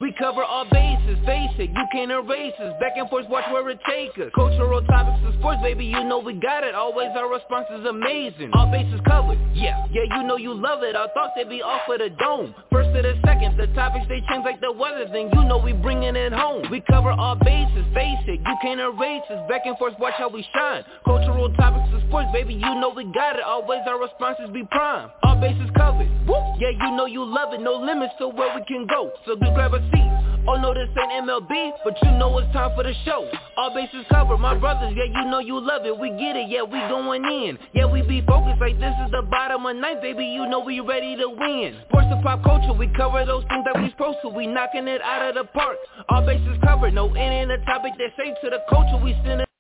We cover all bases, face it, you can't erase us. Back and forth, watch where it take us. Cultural topics and sports, baby, you know we got it. Always our response is amazing. All bases covered, yeah, you know you love it. Our thoughts, they be off of the dome. First to the second, the topics, they change like the weather. Then you know we bringing it home. We cover all bases, face it, you can't erase us. Back and forth, watch how we shine. Cultural topics and sports, baby, you know we got it. Always our responses be prime. All bases covered, woo, yeah, you know you love it. No limits to where we can go. So just grab a seat. Oh no, this ain't MLB, but you know it's time for the show. All bases covered, my brothers, yeah, you know you love it. We get it, yeah, we going in. Yeah, we be focused like this is the bottom of ninth, baby, you know we ready to win. Sports and pop culture, we cover those things that we supposed to. We knocking it out of the park. All bases covered, no end in the topic that say to the culture, we send it.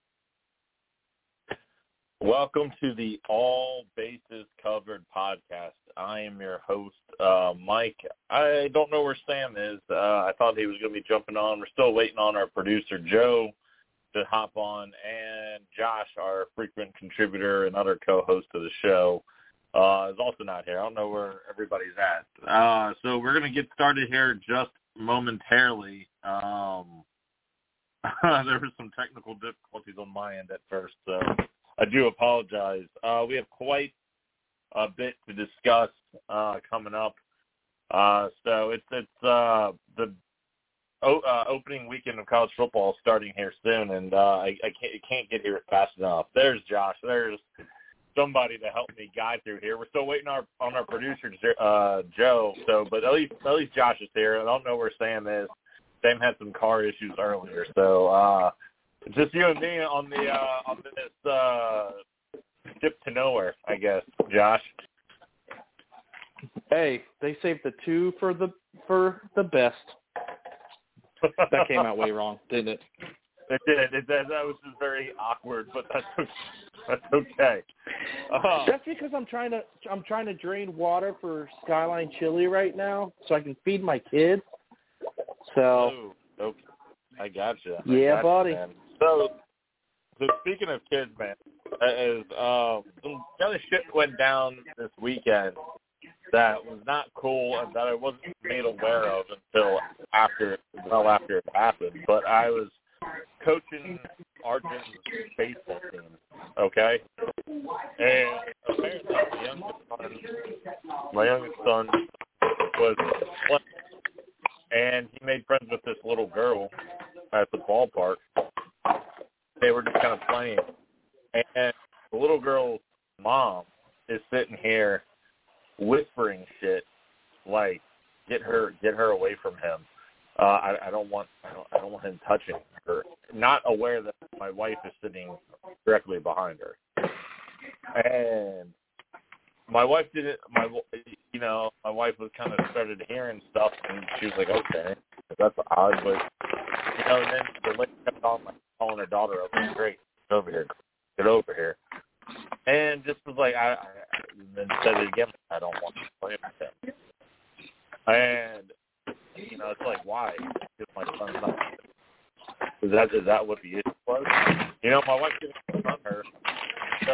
Welcome to the All Bases Covered podcast. I am your host, Mike. I don't know where Sam is. I thought he was going to be jumping on. We're still waiting on our producer, Joe, to hop on, and Josh, our frequent contributor and other co-host of the show, is also not here. I don't know where everybody's at. So we're going to get started here just momentarily. There were some technical difficulties on my end at first, so I do apologize. We have quite a bit to discuss coming up. So it's the opening weekend of college football starting here soon, and I can't get here fast enough. There's Josh. There's somebody to help me guide through here. We're still waiting on our producer, Joe. So, but at least Josh is here. I don't know where Sam is. Sam had some car issues earlier, so it's just you and me on this dip to nowhere, I guess, Josh. Hey, they saved the two for the best. That came out way wrong, didn't it? It did. That was just very awkward, but that's okay. That's because I'm trying to drain water for Skyline Chili right now, so I can feed my kids. So. Oh, okay. I gotcha. Yeah, buddy. Man. So speaking of kids, man, some kind of shit went down this weekend that was not cool and that I wasn't made aware of until after it happened. But I was coaching Argent's baseball team, okay? And apparently my youngest son was playing, and he made friends with this little girl at the ballpark. They were just kind of playing. And the little girl's mom is sitting here whispering shit like, get her away from him. I don't want him touching her. Not aware that my wife is sitting directly behind her. And my wife my wife was kind of started hearing stuff, and she was like, okay, that's odd, but and then the lady kept on calling her daughter up, great, get over here. And just was like, I then said it again, I don't want to play with him. And, it's like, why? Because my son's not. Is that what the issue was? My wife didn't confront her. So,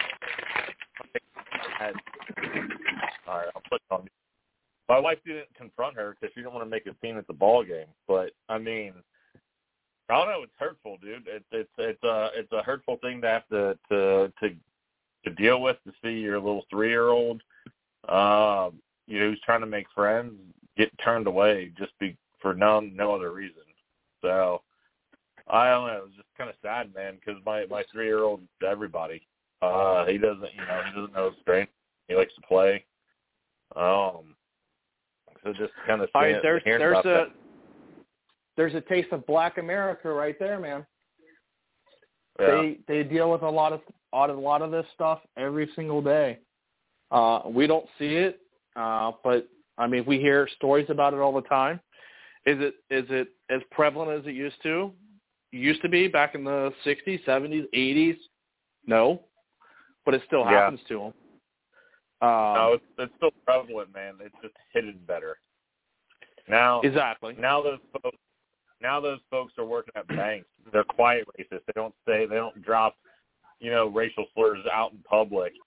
all right, I'll put it on you. My wife didn't confront her because she didn't want to make a scene at the ball game. But, I mean, I don't know. It's hurtful, dude. It's a hurtful thing to have to deal with, to see your little 3-year-old, who's trying to make friends, get turned away just for no other reason. So I don't know. It was just kind of sad, man, because my 3-year-old is everybody. He doesn't know his strength. He likes to play. So just kind of hearing about that. There's a taste of Black America right there, man. Yeah. They deal with a lot of this stuff every single day. We don't see it, but I mean, we hear stories about it all the time. Is it as prevalent as it used to be back in the 60s, 70s, 80s? No, but it still happens to them. No, it's still prevalent, man. It's just hidden better. Now, exactly. Now those folks are working at banks. They're quiet racists. They don't drop, racial slurs out in public.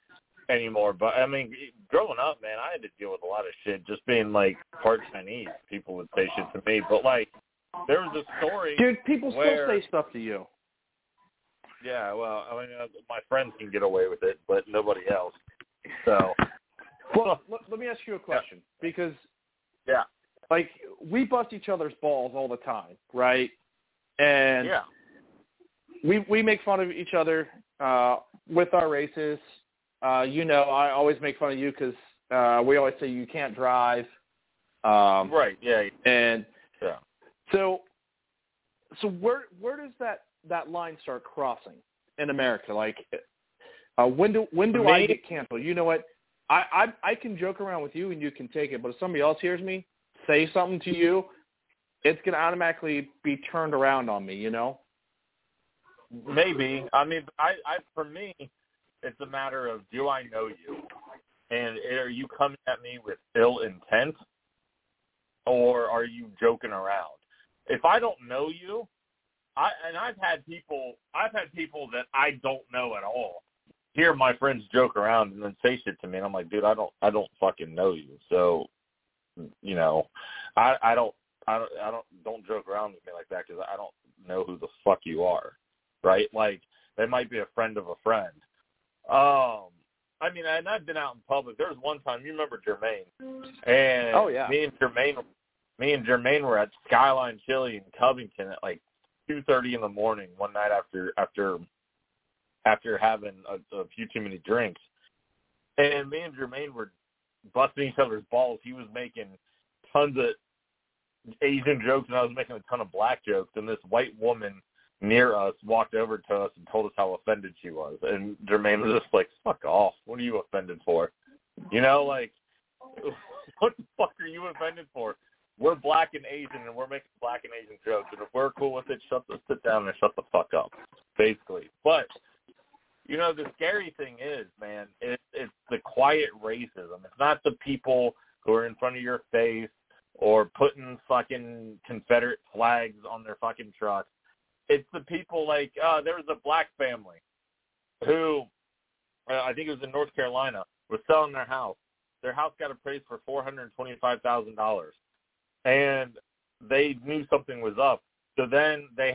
anymore. But, I mean, growing up, man, I had to deal with a lot of shit. Just being, like, part Chinese, people would say shit to me. But, like, there was a story. Dude, people still say stuff to you. Yeah, well, I mean, my friends can get away with it, but nobody else. So. Well, let me ask you a question. Because, like, we bust each other's balls all the time, right? And we make fun of each other with our races. You know, I always make fun of you because we always say you can't drive. Right, yeah. And so where does that line start crossing in America? Like, when do I get canceled? You know what? I can joke around with you and you can take it, but if somebody else hears me say something to you, it's going to automatically be turned around on me, you know? Maybe. I mean, I for me, it's a matter of, do I know you? And are you coming at me with ill intent, or are you joking around? If I don't know you, I've had people that I don't know at all hear my friends joke around and then say shit to me, and I'm like, dude, I don't fucking know you. So, you know, I don't joke around with me like that because I don't know who the fuck you are, right? Like, they might be a friend of a friend. I mean, and I've been out in public. There was one time, you remember Jermaine, and me and Jermaine were at Skyline Chili in Covington at like 2:30 in the morning one night after having a few too many drinks, and me and Jermaine were busting each other's balls. He was making tons of Asian jokes, and I was making a ton of black jokes, and this white woman near us walked over to us and told us how offended she was. And Jermaine was just like, fuck off. What are you offended for? You know, like, what the fuck are you offended for? We're black and Asian, and we're making black and Asian jokes. And if we're cool with it, sit down and shut the fuck up, basically. But, you know, the scary thing is, man, it's the quiet racism. It's not the people who are in front of your face or putting fucking Confederate flags on their fucking trucks. It's the people like, there was a black family who, I think it was in North Carolina, was selling their house. Their house got appraised for $425,000. And they knew something was up. So then they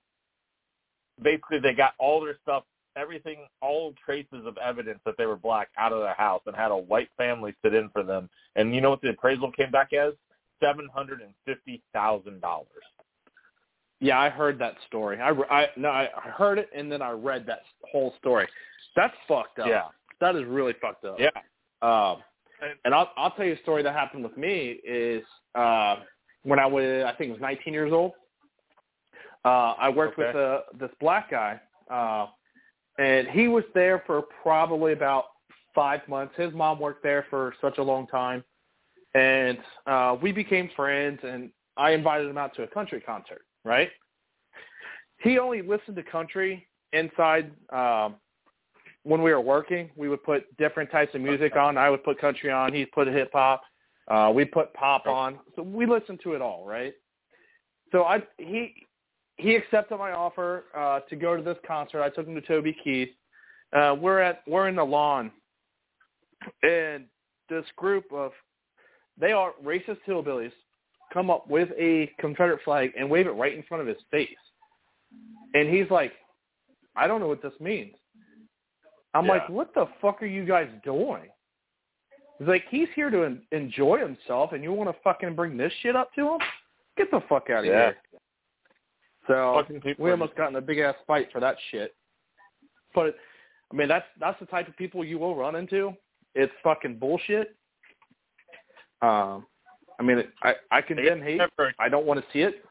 got all their stuff, everything, all traces of evidence that they were black out of their house and had a white family sit in for them. And you know what the appraisal came back as? $750,000. Yeah, I heard that story. I heard it, and then I read that whole story. That's fucked up. Yeah. That is really fucked up. Yeah. And I'll tell you a story that happened with me is when I think it was 19 years old. I worked with this black guy, and he was there for probably about 5 months. His mom worked there for such a long time, and we became friends, and I invited him out to a country concert, right? He only listened to country inside when we were working. We would put different types of music on. I would put country on. He'd put hip-hop. We'd put pop on. So we listened to it all, right? So he accepted my offer to go to this concert. I took him to Toby Keith. We're in the lawn, and this group of, they are racist hillbillies, come up with a Confederate flag and wave it right in front of his face. And he's like, I don't know what this means. I'm like, what the fuck are you guys doing? He's like, he's here to enjoy himself, and you want to fucking bring this shit up to him? Get the fuck out of here. So we almost got in a big-ass fight for that shit. But, I mean, that's the type of people you will run into. It's fucking bullshit. I mean, I condemn hate. I don't want to see it.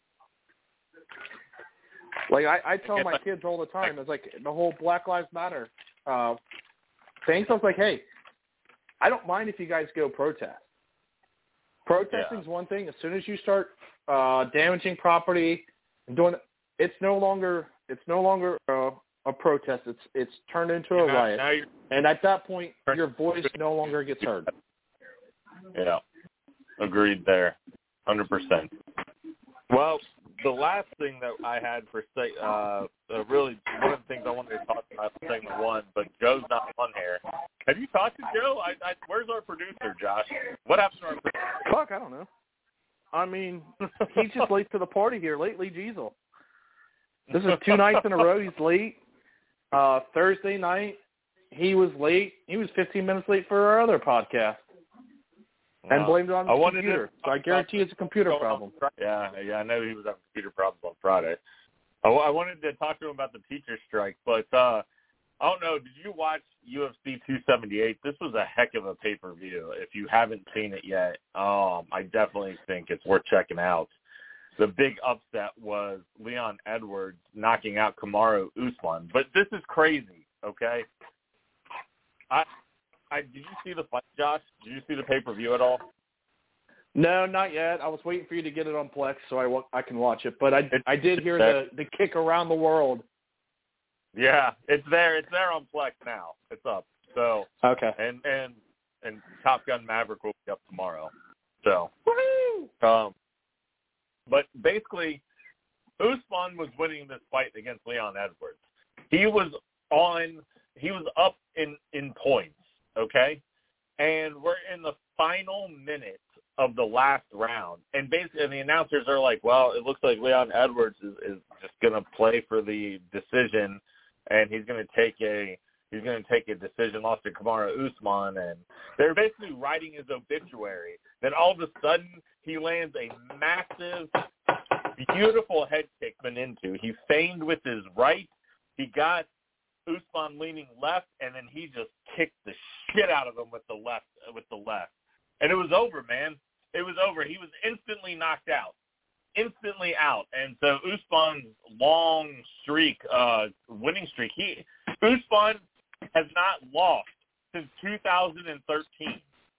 Like, I tell my kids all the time, it's like the whole Black Lives Matter thing. So it's like, hey, I don't mind if you guys go protest. Protesting's one thing. As soon as you start damaging property and doing it's no longer a protest. It's turned into a riot. And at that point, your voice no longer gets heard. Yeah. Agreed there. 100%. Well, the last thing that I had for really one of the things I wanted to talk about in segment one, but Joe's not on here. Have you talked to Joe? Where's our producer, Josh? What happened to our producer? Fuck, I don't know. I mean, he's just late to the party here lately, Jeezel. This is 2 nights in a row he's late. Thursday night, he was late. He was 15 minutes late for our other podcast. And blamed it on the computer. So I guarantee it's a computer problem. Yeah, I know he was having computer problems on Friday. I wanted to talk to him about the teacher strike, but I don't know. Did you watch UFC 278? This was a heck of a pay-per-view. If you haven't seen it yet, I definitely think it's worth checking out. The big upset was Leon Edwards knocking out Kamaru Usman. But this is crazy, okay? Did you see the fight, Josh? Did you see the pay-per-view at all? No, not yet. I was waiting for you to get it on Plex so I can watch it. But I did hear the kick around the world. Yeah, it's there. It's there on Plex now. It's up. So okay. And Top Gun Maverick will be up tomorrow. So woohoo! But basically, Usman was winning this fight against Leon Edwards. He was up in points, okay? And we're in the final minute of the last round. And basically the announcers are like, well, it looks like Leon Edwards is just going to play for the decision, and he's going to take a decision loss to Kamaru Usman, and they're basically writing his obituary. Then all of a sudden, he lands a massive, beautiful head kick into. He feigned with his right. He got Usman leaning left, and then he just kicked the shit out of him with the left. And it was over, man. It was over. He was instantly knocked out. Instantly out. And so Usman's long streak, winning streak, Usman has not lost since 2013.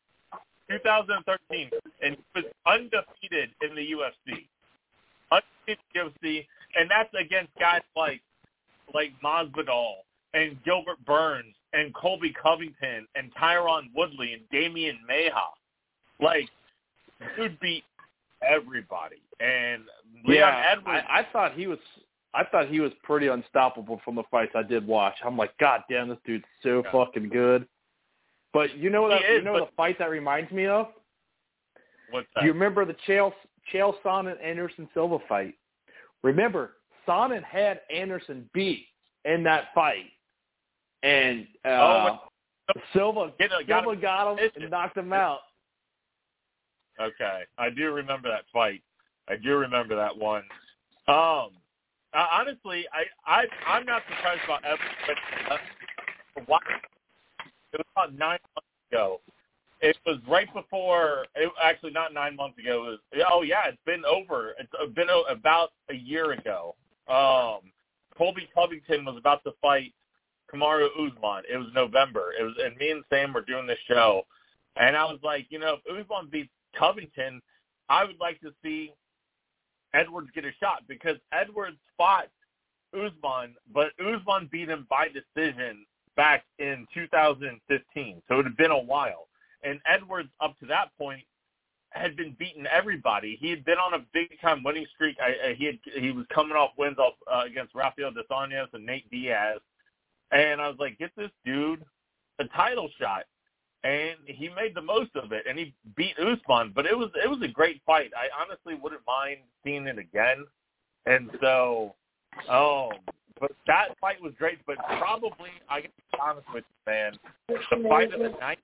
2013, and he was undefeated in the UFC. Undefeated UFC, and that's against guys like Masvidal and Gilbert Burns and Colby Covington and Tyron Woodley and Damian Maia. Like, dude beat everybody. And Leon Edwards, I thought he was pretty unstoppable from the fights I did watch. I'm like, God damn, this dude's so fucking good. But you know the fight that reminds me of? What's that? Do you remember the Chael Sonnen Anderson Silva fight? Remember, Sonnen had Anderson beat in that fight, and Silva got him and knocked him out. Okay, I do remember that fight. I do remember that one. Honestly, I'm not surprised about Evans, but it was about 9 months ago. It was right before. Actually, not 9 months ago. It's been over. It's been about a year ago. Colby Covington was about to fight Kamaru Usman. It was November. And me and Sam were doing this show, and I was like, if Usman beats Covington, I would like to see Edwards get a shot, because Edwards fought Usman, but Usman beat him by decision back in 2015. So it had been a while. And Edwards, up to that point, had been beating everybody. He had been on a big-time winning streak. He was coming off wins against Rafael dos Anjos and Nate Diaz. And I was like, get this dude a title shot. And he made the most of it, and he beat Usman. But it was a great fight. I honestly wouldn't mind seeing it again. And so, but that fight was great. But probably, I got to be honest with you, man, the fight of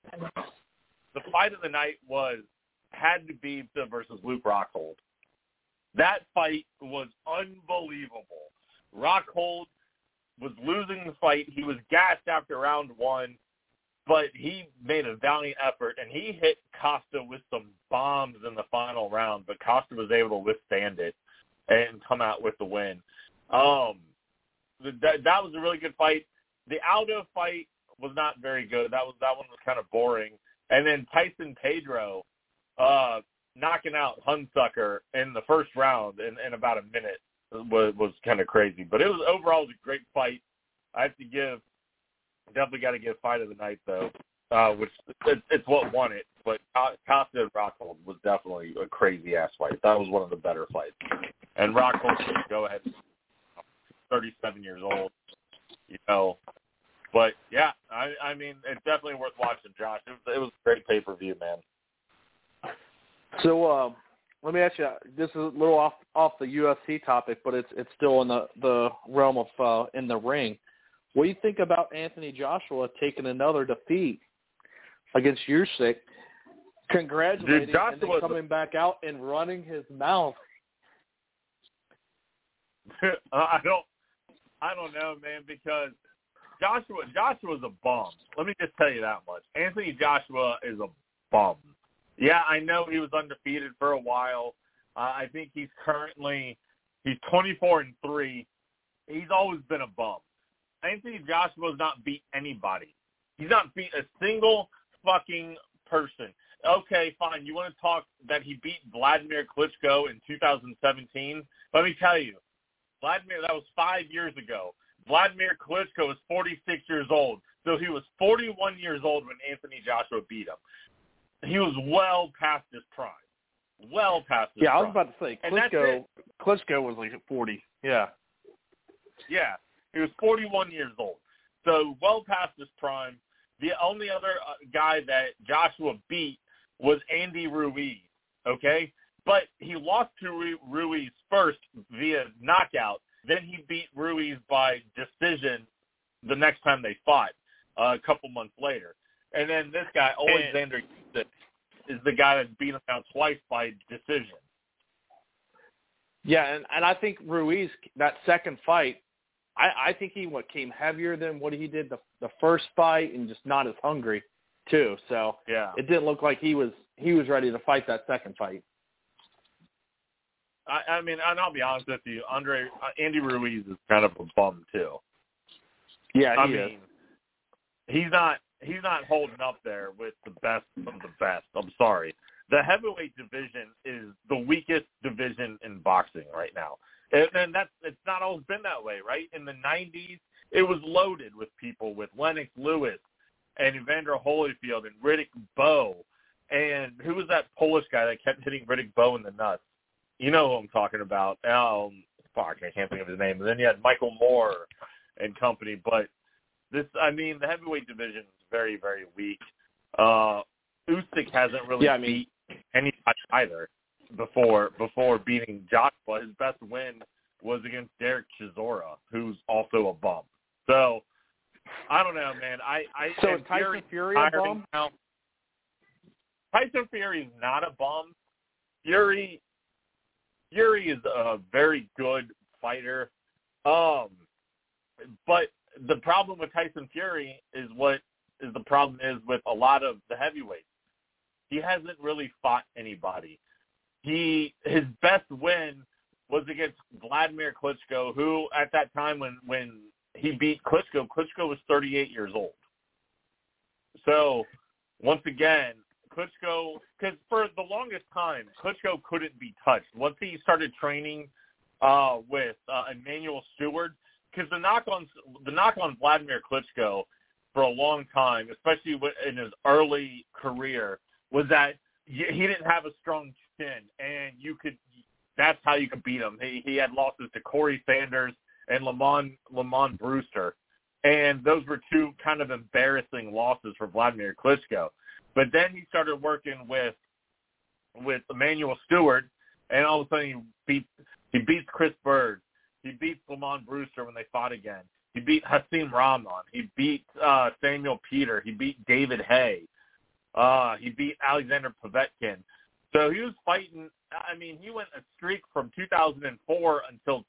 the night had to be versus Luke Rockhold. That fight was unbelievable. Rockhold was losing the fight. He was gassed after round one. But he made a valiant effort, and he hit Costa with some bombs in the final round, but Costa was able to withstand it and come out with the win. That was a really good fight. The Aldo fight was not very good. That one was kind of boring. And then Tyson Pedro knocking out Hunsucker in the first round in about a minute was kind of crazy. But overall it was a great fight. I have to definitely got to give fight of the night, though, which it's what won it. But Costa and Rockhold was definitely a crazy-ass fight. That was one of the better fights. And Rockhold should go ahead, 37 years old. But, yeah, I mean, it's definitely worth watching, Josh. It was a great pay-per-view, man. So let me ask you, this is a little off the UFC topic, but it's still in the realm of in the ring. What do you think about Anthony Joshua taking another defeat against Usyk, congratulating and then coming back out and running his mouth? I don't know, man, because Joshua's a bum. Let me just tell you that much. Anthony Joshua is a bum. Yeah, I know he was undefeated for a while. I think he's 24-3. He's always been a bum. Anthony Joshua's not beat anybody. He's not beat a single fucking person. Okay, fine. You want to talk that he beat Vladimir Klitschko in 2017? Let me tell you, Vladimir, that was 5 years ago. Vladimir Klitschko was 46 years old. So he was 41 years old when Anthony Joshua beat him. He was well past his prime. Well past his prime. Yeah, I was about to say, Klitschko was like 40. Yeah. Yeah, he was 41 years old. So well past his prime. The only other guy that Joshua beat was Andy Ruiz, okay? But he lost to Ruiz first via knockout. Then he beat Ruiz by decision the next time they fought a couple months later. And then this guy, Alexander Usyk, is the guy that beat him out twice by decision. Yeah, and I think Ruiz, that second fight, I think he came heavier than what he did the first fight and just not as hungry, too. So yeah, it didn't look like he was ready to fight that second fight. I mean, and I'll be honest with you, Andy Ruiz is kind of a bum, too. Yeah, he is. He's not holding up there with the best of the best. I'm sorry. The heavyweight division is the weakest division in boxing right now. And it's not always been that way, right? In the 90s, it was loaded with people, with Lennox Lewis and Evander Holyfield and Riddick Bowe. And who was that Polish guy that kept hitting Riddick Bowe in the nuts? You know who I'm talking about. I can't think of his name. And then you had Michael Moore and company. But the heavyweight division is very, very weak. Usyk hasn't really beat anybody either before beating Joshua. His best win was against Derek Chisora, who's also a bum. So, I don't know, man. So is Tyson Fury a bum? Now. Tyson Fury is not a bum. Fury is a very good fighter. But the problem with Tyson Fury is the problem is with a lot of the heavyweights. He hasn't really fought anybody. His best win was against Vladimir Klitschko, who at that time when he beat Klitschko was 38 years old. So once again, Klitschko, because for the longest time, Klitschko couldn't be touched. Once he started training with Emmanuel Stewart, because the knock on Vladimir Klitschko for a long time, especially in his early career, was that he didn't have a strong chin, and that's how you could beat him. He had losses to Corey Sanders and Lamont Brewster, and those were two kind of embarrassing losses for Vladimir Klitschko. But then he started working with Emmanuel Stewart, and all of a sudden he beats Chris Bird. He beats Lamont Brewster when they fought again. He beat Hasim Rahman. He beat Samuel Peter. He beat David Hay. He beat Alexander Povetkin. So he was fighting. I mean, he went a streak from 2004 until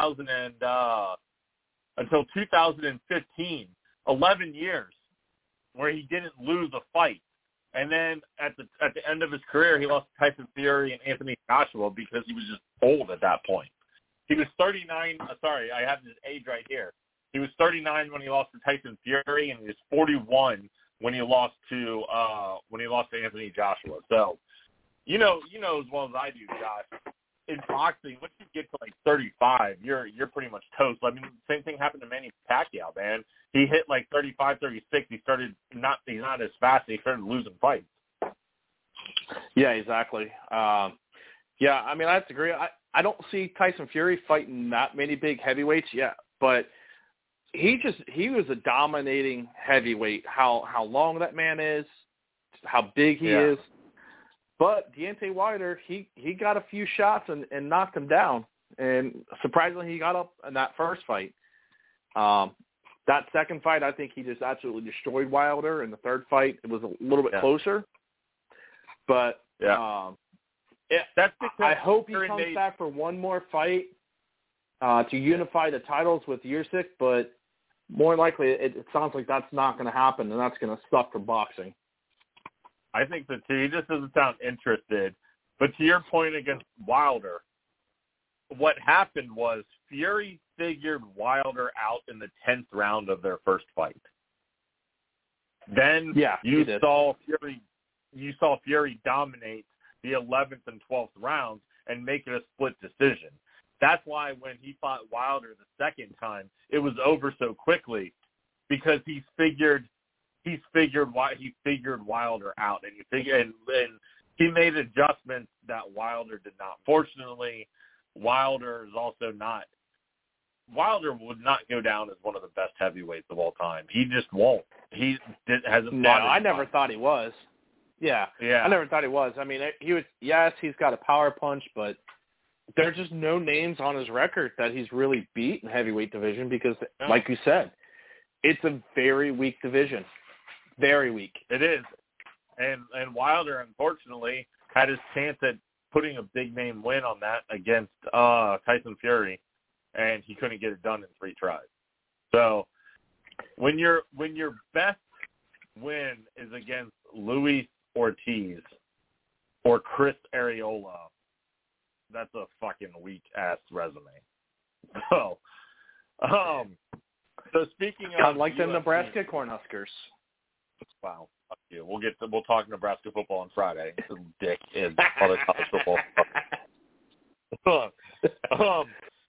2015, 11 years, where he didn't lose a fight. And then at the end of his career, he lost to Tyson Fury and Anthony Joshua because he was just old at that point. He was 39. Sorry, I have his age right here. He was 39 when he lost to Tyson Fury, and he was 41 when he lost to Anthony Joshua. So, you know as well as I do, Josh. In boxing, once you get to like 35, you're pretty much toast. I mean, same thing happened to Manny Pacquiao, man. He hit like 35, 36. He's not as fast. He started losing fights. Yeah, exactly. Yeah, I mean, I have to agree. I don't see Tyson Fury fighting that many big heavyweights yet, but he was a dominating heavyweight. How long that man is, how big he is. But Deontay Wilder, he got a few shots and knocked him down. And surprisingly, he got up in that first fight. That second fight, I think he just absolutely destroyed Wilder. In the third fight, it was a little bit closer. But that's I hope he comes back for one more fight to unify the titles with Usyk. But more likely, it sounds like that's not going to happen, and that's going to suck for boxing. I think so too. He just doesn't sound interested. But to your point against Wilder, what happened was Fury figured Wilder out in the 10th round of their first fight. Then you saw Fury dominate the 11th and 12th rounds and make it a split decision. That's why when he fought Wilder the second time, it was over so quickly, because he figured Wilder out, and he made adjustments that Wilder did not. Fortunately, Wilder would not go down as one of the best heavyweights of all time. He just won't. Hasn't. No, I never thought he was. Yeah. I never thought he was. I mean, he was. Yes, he's got a power punch, but there's just no names on his record that he's really beat in heavyweight division because, like you said, it's a very weak division. Very weak. It is. And Wilder, unfortunately, had his chance at putting a big-name win on that against Tyson Fury, and he couldn't get it done in 3 tries. So when your best win is against Luis Ortiz or Chris Arreola, that's a fucking weak-ass resume. So speaking of... Kind of like the Nebraska Cornhuskers. Wow, fuck you. We'll talk Nebraska football on Friday. Dick is other college football. All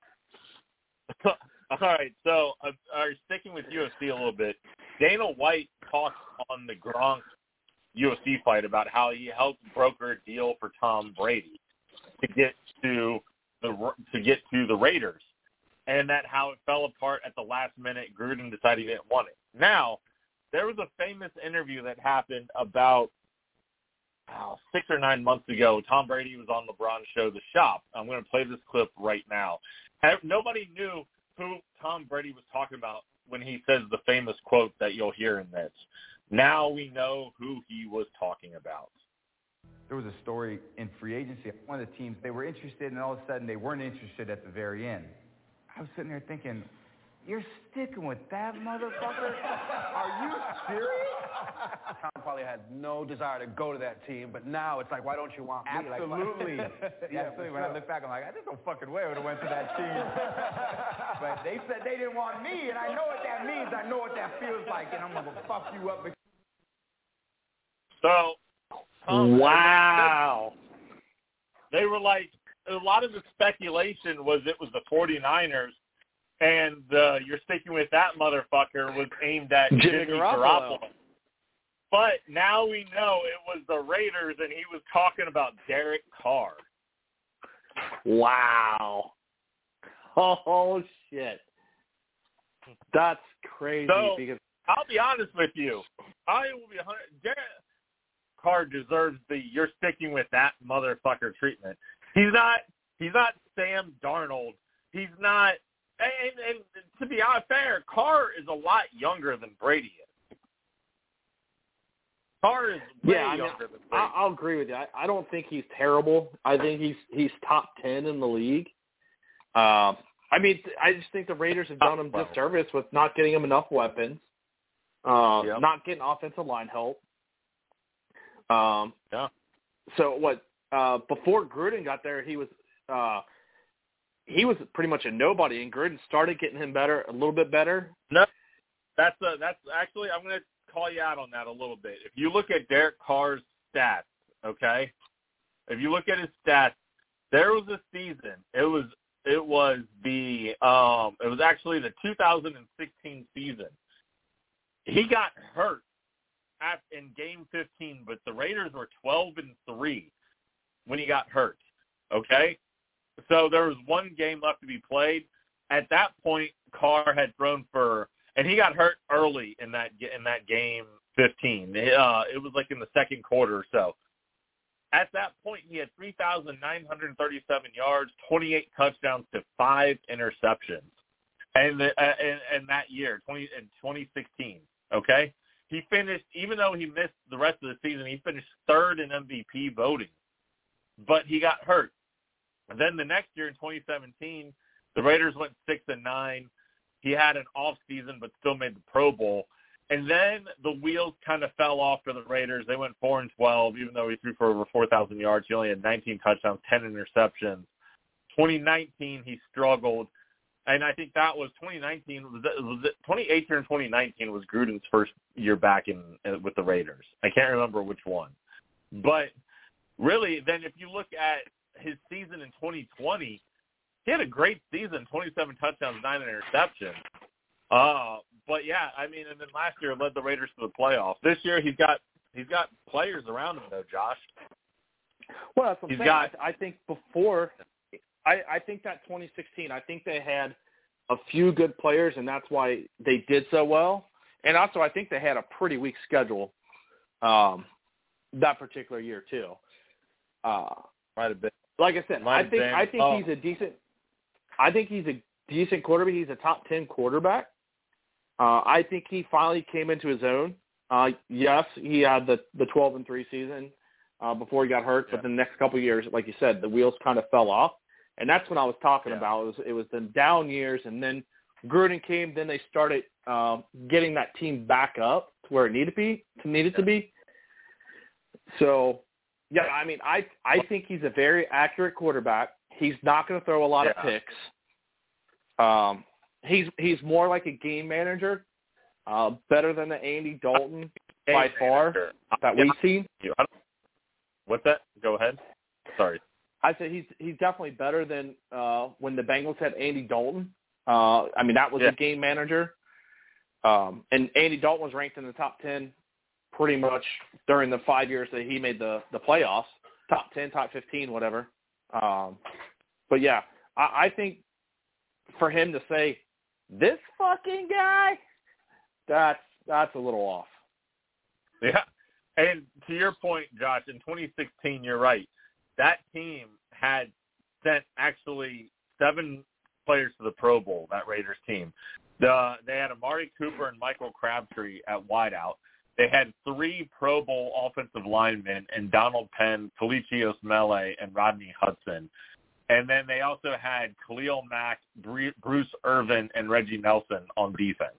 right, so sticking with UFC a little bit, Dana White talked on the Gronk UFC fight about how he helped broker a deal for Tom Brady to get to the Raiders, and that how it fell apart at the last minute. Gruden decided he didn't want it. Now, there was a famous interview that happened about 6 or 9 months ago. Tom Brady was on LeBron's show, The Shop. I'm going to play this clip right now. Nobody knew who Tom Brady was talking about when he says the famous quote that you'll hear in this. Now we know who he was talking about. There was a story in free agency. One of the teams, they were interested, and all of a sudden they weren't interested at the very end. I was sitting there thinking, you're sticking with that motherfucker? Are you serious? Tom probably had no desire to go to that team, but now it's like, why don't you want me? Absolutely. Absolutely. When I look back, I'm like, there's no fucking way I would have went to that team. But they said they didn't want me, and I know what that means. I know what that feels like, and I'm going to fuck you up. So, wow. They were like, a lot of the speculation was it was the 49ers, and you're sticking with that motherfucker was aimed at Jimmy Garoppolo. But now we know it was the Raiders, and he was talking about Derek Carr. Wow. Oh, shit. That's crazy. So, because I'll be honest with you. I will be 100. Derek Carr deserves the "you're sticking with that motherfucker" treatment. He's not Sam Darnold. He's not. And to be fair, Carr is a lot younger than Brady is. Carr is way younger than Brady. I'll agree with you. I don't think he's terrible. I think he's top 10 in the league. I just think the Raiders have done him disservice with not getting him enough weapons, not getting offensive line help. So what? Before Gruden got there, he was pretty much a nobody, and Gruden started getting him better, a little bit better. No, that's actually, I'm going to call you out on that a little bit. If you look at Derek Carr's stats, okay, if you look at his stats, there was a season. It was actually the 2016 season. He got hurt in Game 15, but the Raiders were 12-3 when he got hurt. Okay. So there was one game left to be played, at that point, Carr had thrown for, and he got hurt early in that game 15. It was like in the second quarter or so. At that point, he had 3,937 yards, 28 touchdowns to 5 interceptions. And that year, in 2016, okay? He finished, even though he missed the rest of the season, he finished third in MVP voting. But he got hurt. And then the next year in 2017, the Raiders went 6-9. He had an off season but still made the Pro Bowl. And then the wheels kind of fell off for the Raiders. They went 4-12, even though he threw for over 4,000 yards. He only had 19 touchdowns, 10 interceptions. 2019, he struggled. And I think that was 2019. Was it 2018 or 2019 was Gruden's first year back with the Raiders. I can't remember which one. But really, then if you look at his season in 2020, he had a great season, 27 touchdowns, 9 interceptions. But yeah, I mean, and then last year led the Raiders to the playoffs. This year he's got players around him though, Josh. Well, that's what I'm saying. I think before, I think that 2016, I think they had a few good players, and that's why they did so well. And also, I think they had a pretty weak schedule that particular year too. Might have been. Like I said, I think he's a decent. I think he's a decent quarterback. He's a top 10 quarterback. I think he finally came into his own. Yes, he had the 12-3 season before he got hurt, but the next couple of years, like you said, the wheels kind of fell off, and that's what I was talking about. It was the down years, and then Gruden came. Then they started getting that team back up to where it needed to be. So, yeah, I mean, I think he's a very accurate quarterback. He's not going to throw a lot of picks. He's more like a game manager, better than the Andy Dalton by far that we've seen. What's that? Go ahead. Sorry. I said he's definitely better than when the Bengals had Andy Dalton. I mean, that was a game manager. And Andy Dalton was ranked in the top 10 pretty much during the 5 years that he made the playoffs, top 10, top 15, whatever. But, yeah, I think for him to say, this fucking guy, that's a little off. Yeah. And to your point, Josh, in 2016, you're right. That team had sent actually 7 players to the Pro Bowl, that Raiders team. They had Amari Cooper and Michael Crabtree at wideout. They had 3 Pro Bowl offensive linemen in Donald Penn, Kalichi Osmele, and Rodney Hudson. And then they also had Khalil Mack, Bruce Irvin, and Reggie Nelson on defense.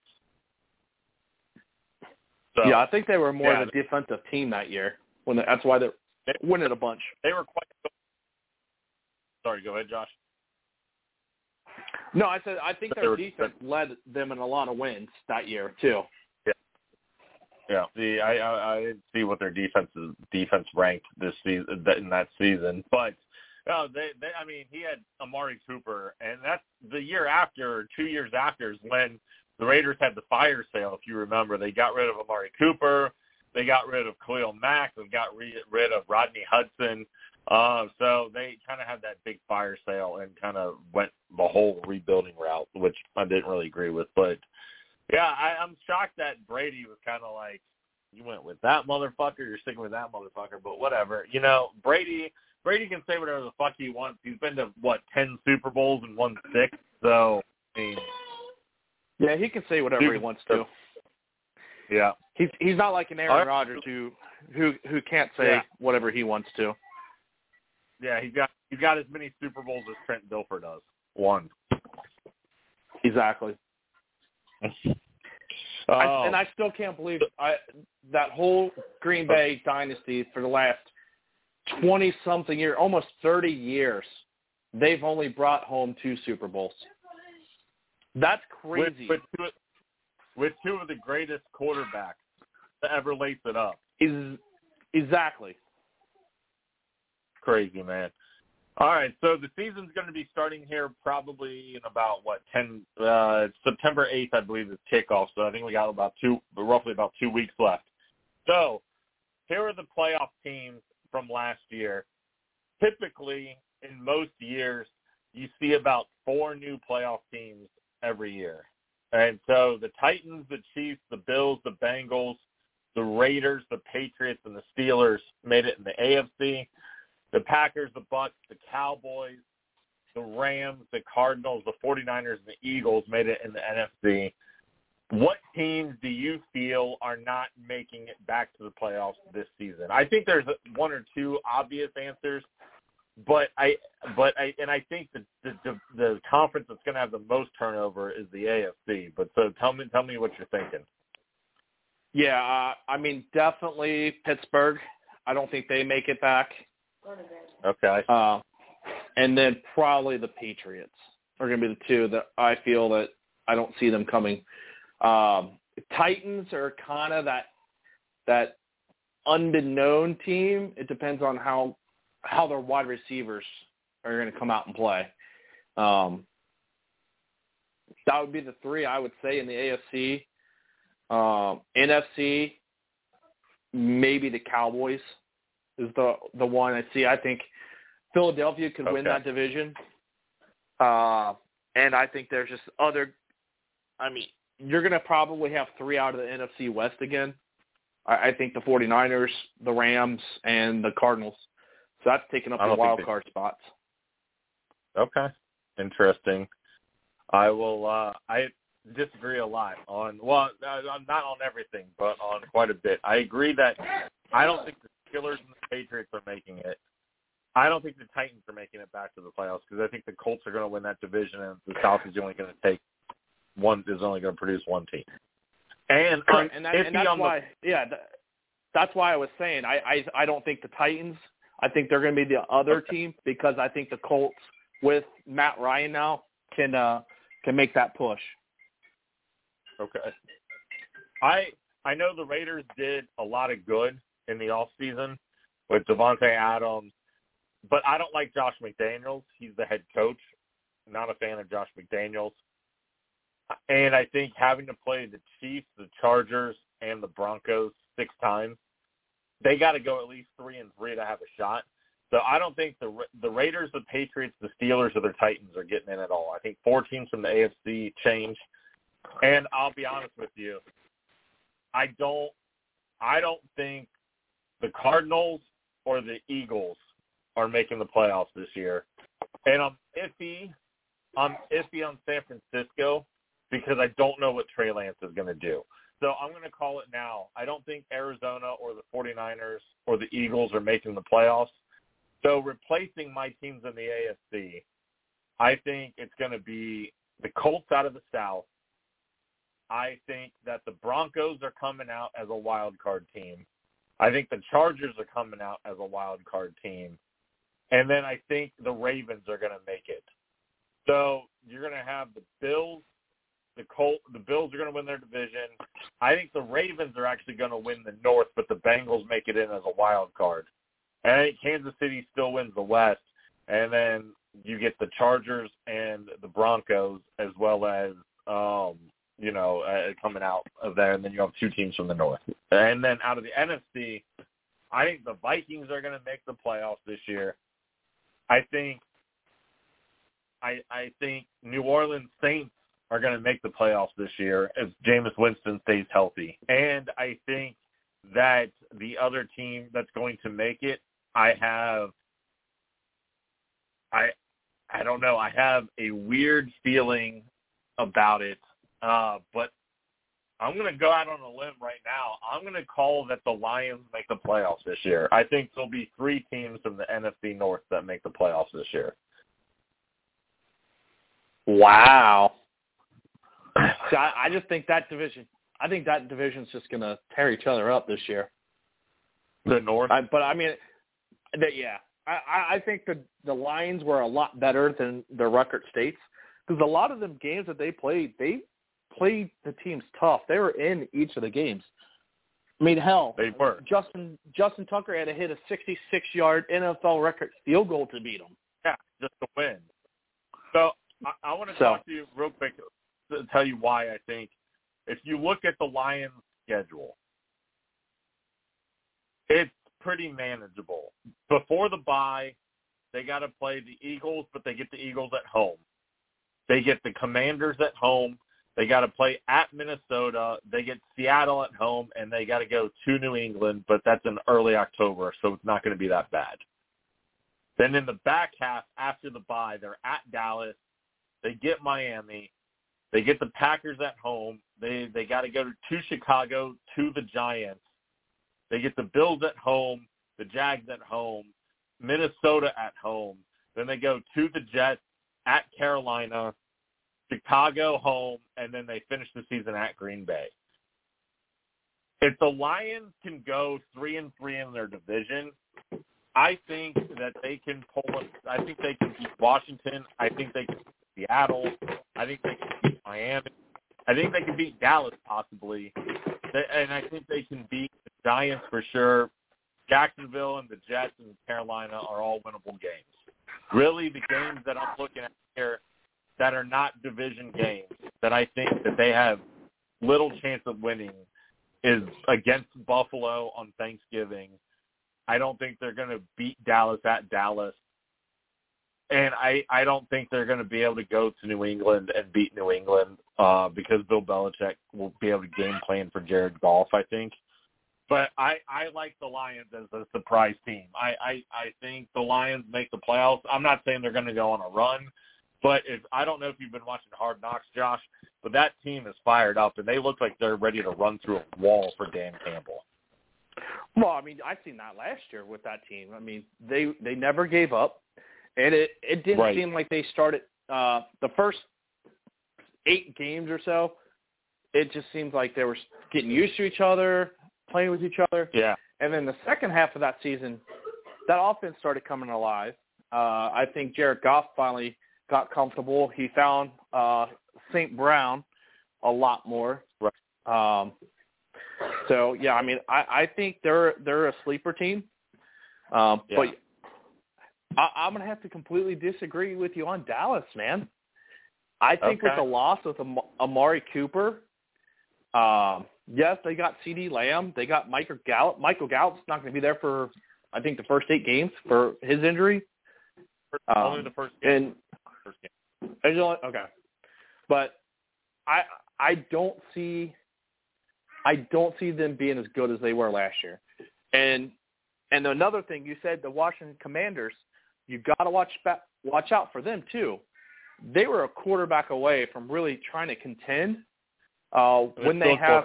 So, yeah, I think they were more of a defensive team that year. That's why they're winning a bunch. They were quite good. Sorry, go ahead, Josh. No, I said I think their defense led them in a lot of wins that year too. Yeah. I didn't see what their defense ranked this season in that season, but. No, I mean, he had Amari Cooper, and that's the year after, or 2 years after, is when the Raiders had the fire sale, if you remember. They got rid of Amari Cooper. They got rid of Khalil Mack. They got rid of Rodney Hudson. So they kind of had that big fire sale and kind of went the whole rebuilding route, which I didn't really agree with. But, yeah, I'm shocked that Brady was kind of like, you went with that motherfucker, you're sticking with that motherfucker, but whatever. You know, Brady can say whatever the fuck he wants. He's been to, 10 Super Bowls and won 6? So, I mean. Yeah, he can say whatever he wants to. Yeah. He's not like an Aaron Rodgers who can't say whatever he wants to. Yeah, he's got as many Super Bowls as Trent Dilfer does. 1. Exactly. And I still can't believe that whole Green Bay dynasty for the last 20-something years, almost 30 years, they've only brought home 2 Super Bowls. That's crazy. With 2 of the greatest quarterbacks to ever lace it up. Exactly. Crazy, man. All right, so the season's going to be starting here probably in about, September 8th, I believe, is kickoff. So I think we got roughly about 2 weeks left. So here are the playoff teams from last year. Typically, in most years, you see about 4 new playoff teams every year. And so the Titans, the Chiefs, the Bills, the Bengals, the Raiders, the Patriots, and the Steelers made it in the AFC. The Packers, the Bucks, the Cowboys, the Rams, the Cardinals, the 49ers, and the Eagles made it in the NFC. What teams do you feel are not making it back to the playoffs this season? I think there's 1 or 2 obvious answers, but I think the conference that's going to have the most turnover is the AFC. But so tell me what you're thinking. Yeah, I mean, definitely Pittsburgh. I don't think they make it back. Okay. And then probably the Patriots are going to be the 2 that I feel that I don't see them coming. Titans are kind of that unbeknown team. It depends on how their wide receivers are going to come out and play. That would be the 3 I would say in the AFC. NFC, maybe the Cowboys is the one I see. I think Philadelphia could win that division. And I think there's just other – I mean, you're going to probably have 3 out of the NFC West again. I think the 49ers, the Rams, and the Cardinals. So that's taking up the wild card spots. Okay. Interesting. I will I disagree a lot on – well, not on everything, but on quite a bit. I agree that I don't think the Steelers and the Patriots are making it. I don't think the Titans are making it back to the playoffs because I think the Colts are going to win that division and the South is only going to take one. Is only going to produce 1 team. And that's why, that's why I was saying I don't think the Titans. I think they're going to be the other team because I think the Colts with Matt Ryan now can make that push. Okay. I know the Raiders did a lot of good in the offseason with Devontae Adams. But I don't like Josh McDaniels. He's the head coach. Not a fan of Josh McDaniels. And I think having to play the Chiefs, the Chargers, and the Broncos 6 times, they got to go at least 3-3 to have a shot. So I don't think the Raiders, the Patriots, the Steelers, or the Titans are getting in at all. I think 4 teams from the AFC change. And I'll be honest with you, I don't think the Cardinals or the Eagles are making the playoffs this year. And I'm iffy on San Francisco because I don't know what Trey Lance is going to do. So I'm going to call it now. I don't think Arizona or the 49ers or the Eagles are making the playoffs. So replacing my teams in the AFC, I think it's going to be the Colts out of the South. I think that the Broncos are coming out as a wild card team. I think the Chargers are coming out as a wild card team. And then I think the Ravens are going to make it. So you're going to have the Bills, the Bills are going to win their division. I think the Ravens are actually going to win the North, but the Bengals make it in as a wild card. And I think Kansas City still wins the West. And then you get the Chargers and the Broncos as well as, coming out of there. And then you have 2 teams from the North. And then out of the NFC, I think the Vikings are going to make the playoffs this year. I think New Orleans Saints are going to make the playoffs this year if Jameis Winston stays healthy. And I think that the other team that's going to make it, I don't know. I have a weird feeling about it, but I'm going to go out on a limb right now. I'm going to call that the Lions make the playoffs this year. I think there'll be 3 teams from the NFC North that make the playoffs this year. Wow. So I just think that division's just going to tear each other up this year. The North? I think the Lions were a lot better than the record states because a lot of them games that they played the teams tough. They were in each of the games. I mean, hell, they were. Justin Tucker had to hit a 66-yard NFL record field goal to beat them. Yeah, just to win. So I want to talk to you real quick to tell you why I think if you look at the Lions' schedule, it's pretty manageable. Before the bye, they got to play the Eagles, but they get the Eagles at home. They get the Commanders at home. They got to play at Minnesota. They get Seattle at home, and they got to go to New England, but that's in early October, so it's not going to be that bad. Then in the back half, after the bye, they're at Dallas. They get Miami. They get the Packers at home. They got to go to Chicago, to the Giants. They get the Bills at home, the Jags at home, Minnesota at home. Then they go to the Jets, at Carolina, Chicago home, and then they finish the season at Green Bay. If the Lions can go 3-3 in their division, I think that they can pull it. I think they can beat Washington. I think they can beat Seattle. I think they can beat Miami. I think they can beat Dallas possibly. And I think they can beat the Giants for sure. Jacksonville and the Jets and Carolina are all winnable games. Really, the games that I'm looking at here that are not division games, that I think that they have little chance of winning, is against Buffalo on Thanksgiving. I don't think they're going to beat Dallas at Dallas. And I don't think they're going to be able to go to New England and beat New England because Bill Belichick will be able to game plan for Jared Goff, I think. But I like the Lions as a surprise team. I think the Lions make the playoffs. I'm not saying they're going to go on a run, but I don't know if you've been watching Hard Knocks, Josh, but that team is fired up, and they look like they're ready to run through a wall for Dan Campbell. Well, I mean, I've seen that last year with that team. I mean, they never gave up, and it didn't seem like they started the first 8 games or so. It just seemed like they were getting used to each other, playing with each other. Yeah. And then the second half of that season, that offense started coming alive. I think Jared Goff finally got comfortable. He found St. Brown a lot more. Right. So, yeah, I mean, I think they're a sleeper team. But I'm going to have to completely disagree with you on Dallas, man. I think with the loss of Amari Cooper, yes, they got CeeDee Lamb. They got Michael Gallup. Michael Gallup's not going to be there for, I think, the first 8 games for his injury. Only the first game. Okay. But I don't see them being as good as they were last year. And another thing, you said the Washington Commanders, you got to watch out for them too. They were a quarterback away from really trying to contend when they have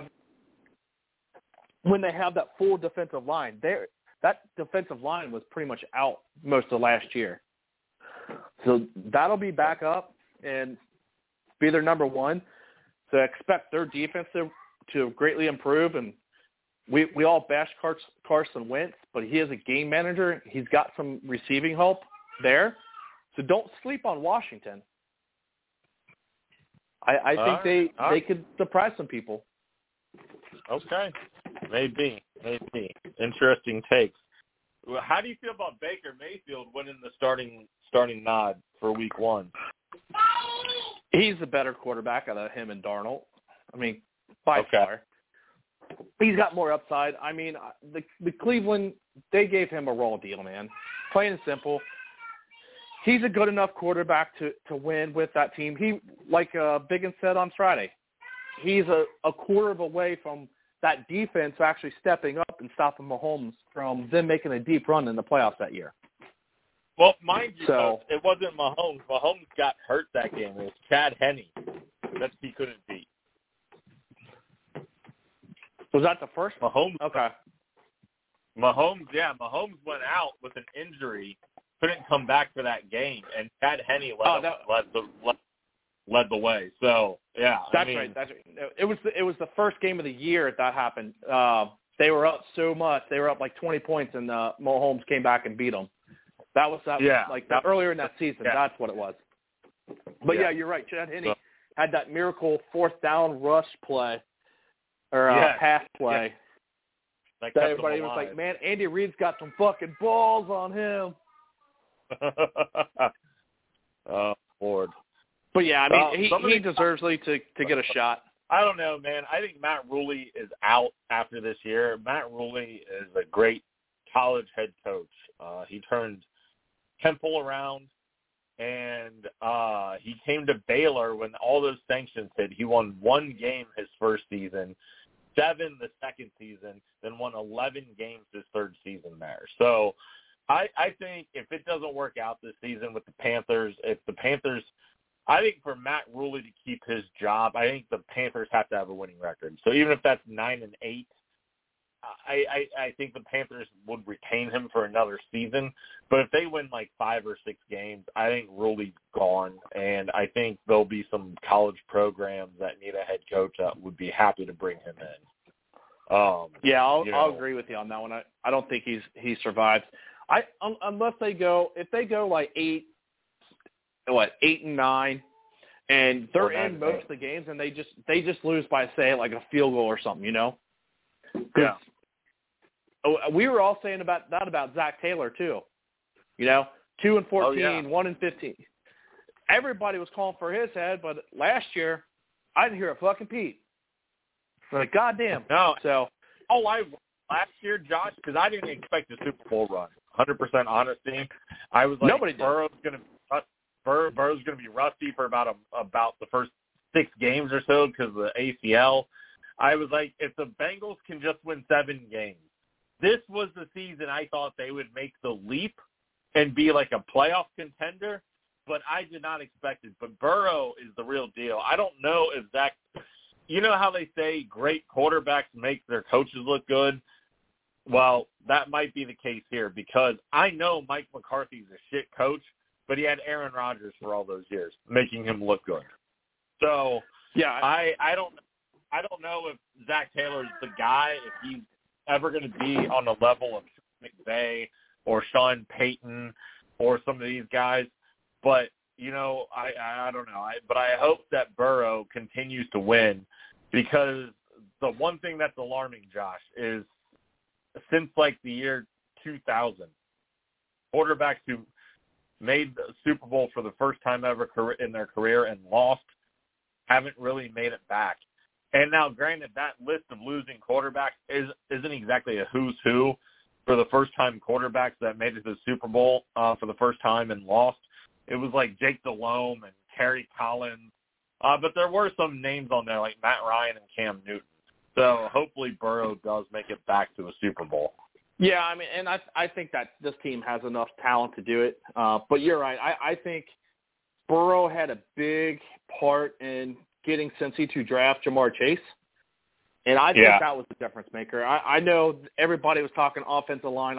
that full defensive line. That defensive line was pretty much out most of last year. So that'll be back up and be their number one. So expect their defense to greatly improve. And we all bash Carson Wentz, but he is a game manager. He's got some receiving help there. So don't sleep on Washington. I think they could surprise some people. Okay. Maybe. Interesting takes. Well, how do you feel about Baker Mayfield winning the starting nod for Week 1? He's the better quarterback out of him and Darnold. I mean, by far. He's got more upside. I mean, the Cleveland, they gave him a raw deal, man. Plain and simple. He's a good enough quarterback to win with that team. He, like Biggins said on Friday, he's a quarter of away from that defense actually stepping up and stopping Mahomes from them making a deep run in the playoffs that year. Well, mind you, it wasn't Mahomes. Mahomes got hurt that game. It was Chad Henne that he couldn't beat. Was that the first one? Mahomes. Okay. Mahomes went out with an injury, couldn't come back for that game, and Chad Henne led the way. So, yeah. That's right. It was the first game of the year that happened. They were up so much. They were up like 20 points, and Mahomes came back and beat them. That was earlier in that season. Yeah. That's what it was. But, yeah, you're right. Chad Henne had that miracle 4th down rush play or pass play. Yeah. That everybody was like, man, Andy Reid's got some fucking balls on him. Oh, Lord. But, yeah, I mean, he deserves to get a shot. I don't know, man. I think Matt Ruley is out after this year. Matt Ruley is a great college head coach. He turned Temple around, and he came to Baylor when all those sanctions hit. He won 1 game his first season, 7 the second season, then won 11 games his third season there. So I think if it doesn't work out this season with the Panthers, I think for Matt Ruley to keep his job, I think the Panthers have to have a winning record. So even if that's 9-8, I think the Panthers would retain him for another season. But if they win like 5 or 6 games, I think Ruley's gone, and I think there'll be some college programs that need a head coach that would be happy to bring him in. I'll agree with you on that one. I don't think he survives. Unless if they go like 8-9, and they're in most of the games, and they just lose by, say, like a field goal or something, Yeah. We were all saying about Zach Taylor too, 2-14, 1-15. Everybody was calling for his head, but last year I didn't hear a fucking peep. Like, goddamn. No. So. Last year, Josh, because I didn't expect a Super Bowl run. 100% honesty. I was like, nobody did. Burrow's going to be rusty for about the first 6 games or so because of the ACL. I was like, if the Bengals can just win 7 games, this was the season I thought they would make the leap and be like a playoff contender, but I did not expect it. But Burrow is the real deal. I don't know if Zach – you know how they say great quarterbacks make their coaches look good? Well, that might be the case here because I know Mike McCarthy's a shit coach, but he had Aaron Rodgers for all those years, making him look good. So yeah, I don't know if Zach Taylor's the guy, if he's ever going to be on the level of McVay or Sean Payton or some of these guys. But, I don't know. But I hope that Burrow continues to win because the one thing that's alarming, Josh, is since like the year 2000, quarterbacks who made the Super Bowl for the first time ever in their career and lost haven't really made it back. And now, granted, that list of losing quarterbacks isn't exactly a who's who for the first-time quarterbacks that made it to the Super Bowl for the first time and lost. It was like Jake Delhomme and Terry Collins. But there were some names on there like Matt Ryan and Cam Newton. So hopefully Burrow does make it back to a Super Bowl. Yeah, I mean, and I think that this team has enough talent to do it. But you're right. I think Burrow had a big part in getting Cincy to draft Jamar Chase. And I think that was the difference maker. I know everybody was talking offensive line.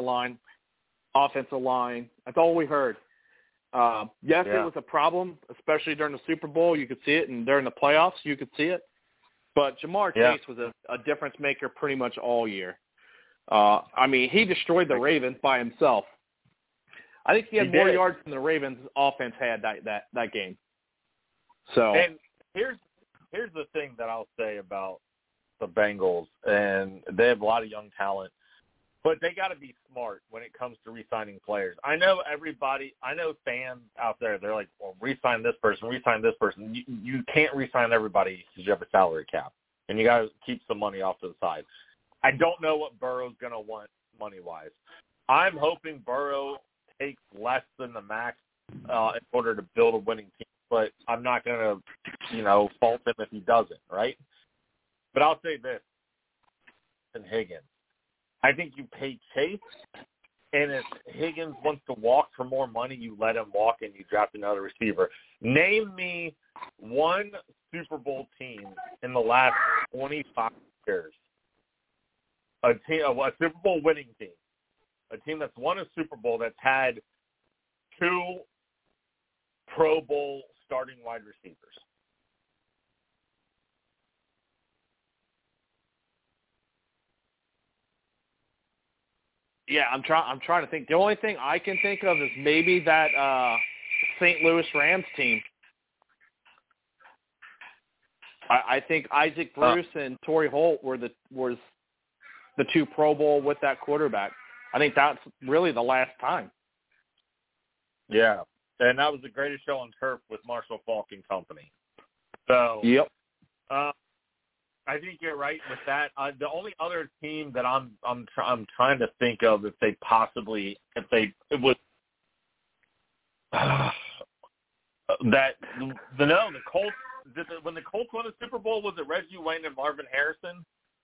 That's all we heard. It was a problem, especially during the Super Bowl. You could see it, and during the playoffs, you could see it. But Jamar Chase was a difference maker pretty much all year. I mean, he destroyed the Ravens by himself. I think he had more yards than the Ravens offense had that game. So, and here's the thing that I'll say about the Bengals, and they have a lot of young talent, but they got to be smart when it comes to re-signing players. I know fans out there, they're like, well, re-sign this person. You can't re-sign everybody because you have a salary cap, and you got to keep some money off to the side. I don't know what Burrow's going to want money-wise. I'm hoping Burrow takes less than the max in order to build a winning team, but I'm not going to, fault him if he doesn't, right? But I'll say this, and Higgins. I think you pay Chase, and if Higgins wants to walk for more money, you let him walk and you draft another receiver. Name me one Super Bowl team in the last 25 years. A Super Bowl winning team. A team that's won a Super Bowl that's had 2 Pro Bowl starting wide receivers. Yeah, I'm trying to think. The only thing I can think of is maybe that St. Louis Rams team. I think Isaac Bruce and Torrey Holt was the 2 Pro Bowl with that quarterback. I think that's really the last time. Yeah, and that was the greatest show on turf with Marshall Faulk and company. So, yep. I think you're right with that. The only other team that I'm trying to think of if they The Colts. When the Colts won the Super Bowl, was it Reggie Wayne and Marvin Harrison?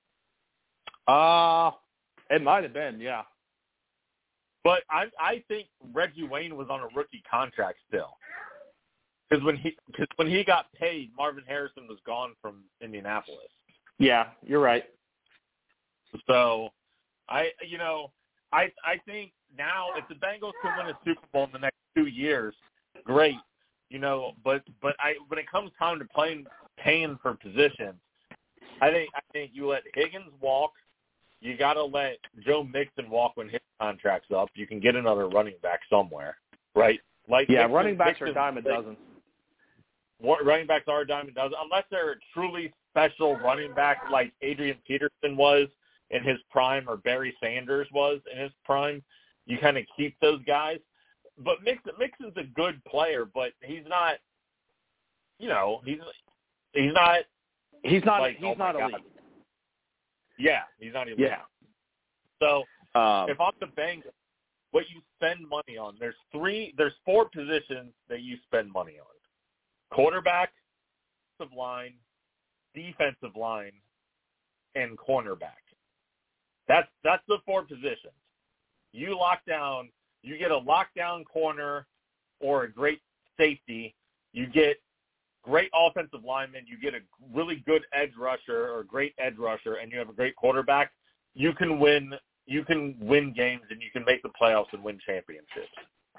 It might have been, yeah. But I think Reggie Wayne was on a rookie contract still, because when he got paid, Marvin Harrison was gone from Indianapolis. Yeah, you're right. So, I think now if the Bengals can win a Super Bowl in the next 2 years, great. But when it comes time to paying for positions, I think you let Higgins walk. You got to let Joe Mixon walk when his contract's up. You can get another running back somewhere, right? Running backs are a dime a dozen. Running backs are a dime a dozen, unless they're a truly special running back like Adrian Peterson was in his prime or Barry Sanders was in his prime. You kind of keep those guys. But Mixon's a good player, but he's not. He's not elite. Yeah, he's not elite. Yeah. So if I'm the Bengals, what you spend money on, there's 4 positions that you spend money on: quarterback, offensive line, defensive line, and cornerback. That's the 4 positions. You lock down. You get a lockdown corner or a great safety. You get great offensive linemen. You get a really good edge rusher or great edge rusher, and you have a great quarterback. You can win. You can win games, and you can make the playoffs and win championships.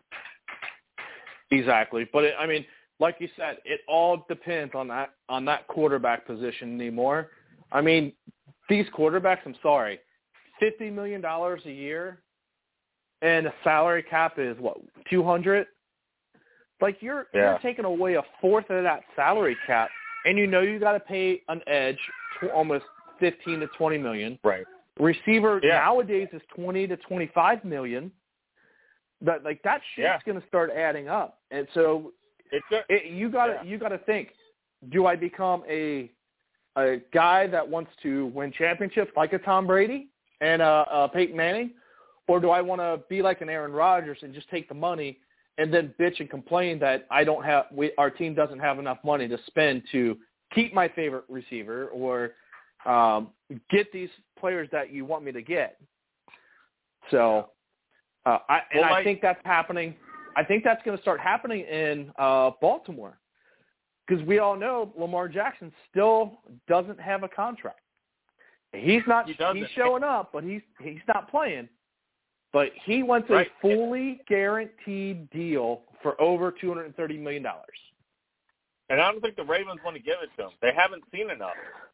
Exactly, but like you said, it all depends on that quarterback position anymore. These quarterbacks. I'm sorry, $50 million a year. And the salary cap is what, 200? Like you're taking away a fourth of that salary cap, and you got to pay an edge to almost 15 to 20 million. Right. Receiver nowadays is 20 to 25 million. That shit's going to start adding up, and so you got to think: do I become a guy that wants to win championships like a Tom Brady and Peyton Manning? Or do I want to be like an Aaron Rodgers and just take the money and then bitch and complain that our team doesn't have enough money to spend to keep my favorite receiver or get these players that you want me to get? So, I think that's happening. I think that's going to start happening in Baltimore, because we all know Lamar Jackson still doesn't have a contract. He's showing up, but he's not playing. But he wants a fully guaranteed deal for over $230 million. And I don't think the Ravens want to give it to him. They haven't seen enough.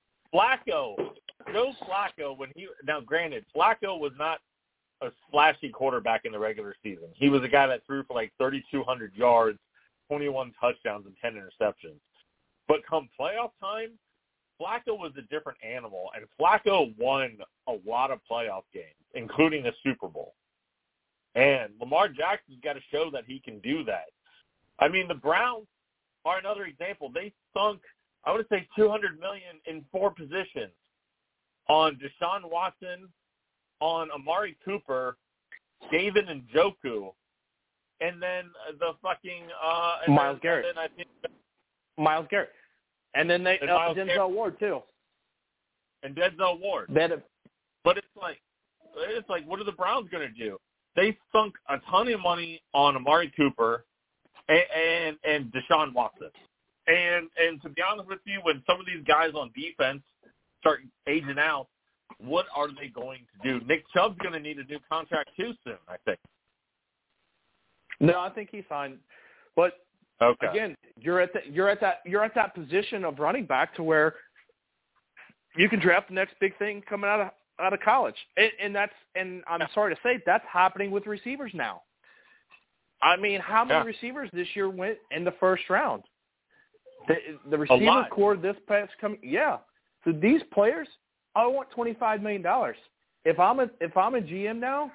Joe Flacco, granted, Flacco was not a flashy quarterback in the regular season. He was a guy that threw for like 3,200 yards, 21 touchdowns, and 10 interceptions. But come playoff time, Flacco was a different animal, and Flacco won a lot of playoff games, including the Super Bowl. And Lamar Jackson's got to show that he can do that. The Browns are another example. They sunk, I would say, $200 million in 4 positions on Deshaun Watson, on Amari Cooper, David Njoku, and then the fucking Myles Garrett. And then I think Myles Garrett, and then Denzel Ward too, and Denzel Ward. But it's like, what are the Browns going to do? They sunk a ton of money on Amari Cooper and Deshaun Watson. And to be honest with you, when some of these guys on defense start aging out, what are they going to do? Nick Chubb's going to need a new contract too soon, I think. No, I think he's fine. But again, you're at that position of running back to where you can draft the next big thing coming out of college, and I'm sorry to say that's happening with receivers now. How many receivers this year went in the first round? The receiver core this past So these players, I want $25 million. If I'm a GM now,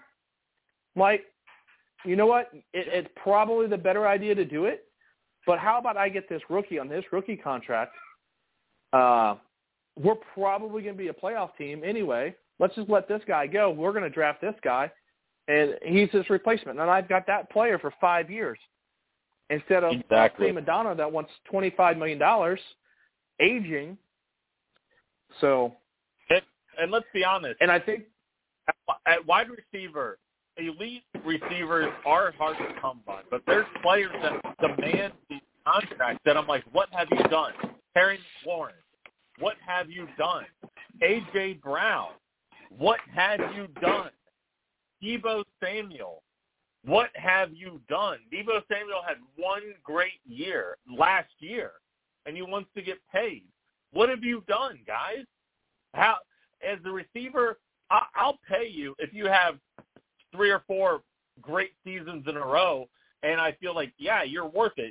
you know what? It's probably the better idea to do it. But how about I get this rookie on this rookie contract? We're probably going to be a playoff team anyway. Let's just let this guy go. We're going to draft this guy, and he's his replacement. And I've got that player for 5 years. instead of exactly. Prima Donna that wants $25 million, aging. So, and let's be honest. And I think at wide receiver, elite receivers are hard to come by, but there's players that demand these contracts that I'm like, what have you done? Terry McLaurin, what have you done? A.J. Brown, what have you done? Deebo Samuel, what have you done? Deebo Samuel had one great year last year, and he wants to get paid. What have you done, guys? How, as a receiver, I'll pay you if you have 3 or 4 great seasons in a row, and I feel like, yeah, you're worth it.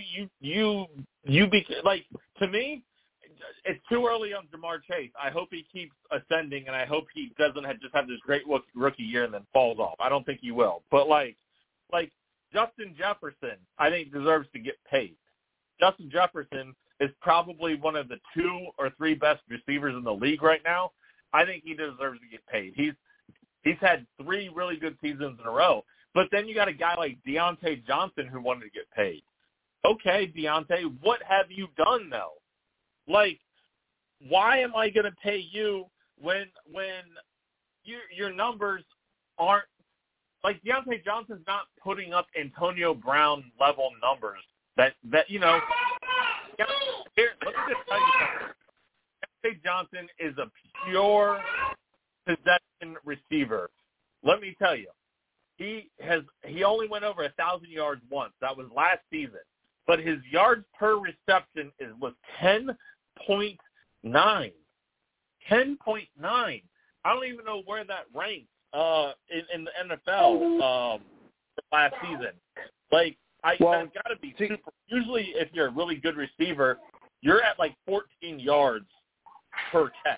To me, it's too early on Jamar Chase. I hope he keeps ascending, and I hope he doesn't just have this great rookie year and then falls off. I don't think he will. But like Justin Jefferson, I think deserves to get paid. Justin Jefferson is probably one of the 2 or 3 best receivers in the league right now. I think he deserves to get paid. He's had 3 really good seasons in a row. But then you got a guy like Deontay Johnson who wanted to get paid. Okay, Deontay, what have you done, though? Like, why am I going to pay you when your numbers aren't – like, Deontay Johnson's not putting up Antonio Brown-level numbers that you know – here, let me just tell you something. Deontay Johnson is a pure possession receiver. Let me tell you, he only went over 1,000 yards once. That was last season. But his yards per reception was 10.9. 10.9. I don't even know where that ranks in the NFL last season. Like, that's got to be super. Usually, if you're a really good receiver, you're at like 14 yards per catch.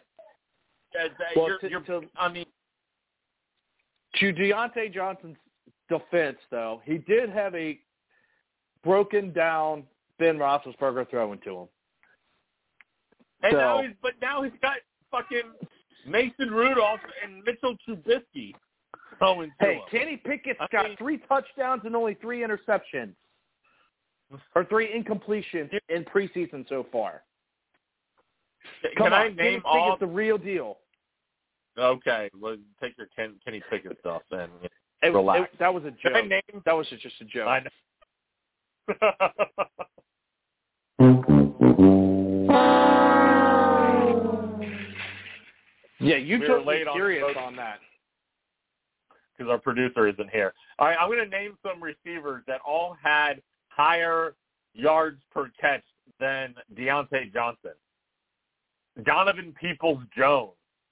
To Deontay Johnson's defense, though, he did have a broken down Ben Roethlisberger throwing to him. And now he's got fucking Mason Rudolph and Mitchell Trubisky throwing to him. Hey, Kenny Pickett's got 3 touchdowns and only 3 interceptions. Or 3 incompletions in preseason so far. Can I name Kenny all? Pickett's the real deal. Okay, well, take your Kenny Pickett stuff then. Relax. That was a joke. That was just a joke. I know. Yeah, you took me serious on that. Because our producer isn't here. All right, I'm going to name some receivers that all had higher yards per catch than Deontay Johnson. Donovan Peoples-Jones.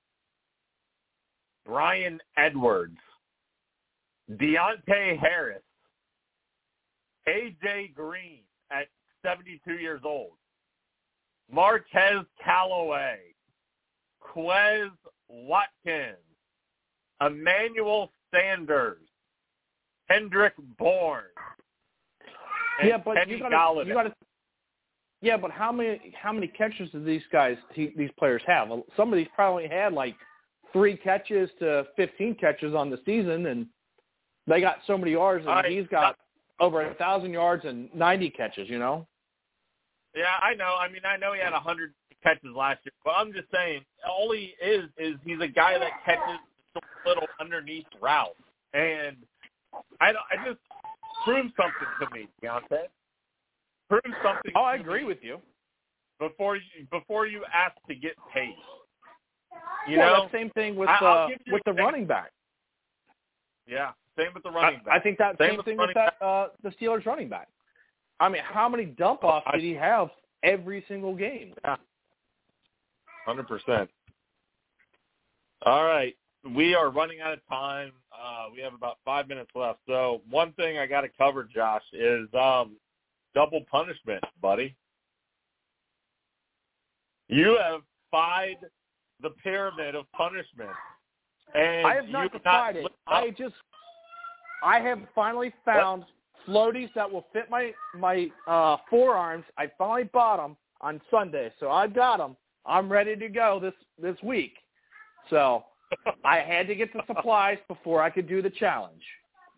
Brian Edwards. Deontay Harris. A.J. Green at 72 years old. Marquez Callaway. Quez Watkins. Emmanuel Sanders. Kendrick Bourne. Yeah, but Kenny you got to. Yeah, but how many catches do these players have? Some of these probably had like 3 catches to 15 catches on the season, and they got so many yards, and he's got over 1,000 yards and 90 catches. You know. Yeah, I know. I mean, I know he had 100 catches last year, but I'm just saying, all he is he's a guy that catches little underneath route, and I just prove something to me, Deontay. Prove something. Oh, I agree with you. Before you ask to get paid. You know, know, that same thing with the running back. Yeah, same with the running back. I think that same thing with that the Steelers running back. I mean, how many dump offs did he have every single game? Yeah. 100%. All right. We are running out of time. We have about 5 minutes left. So one thing I got to cover, Josh, is double punishment, buddy. You have defied the pyramid of punishment. And I have not defied it. I have finally found floaties that will fit my forearms. I finally bought them on Sunday, so I've got them. I'm ready to go this week. So I had to get the supplies before I could do the challenge.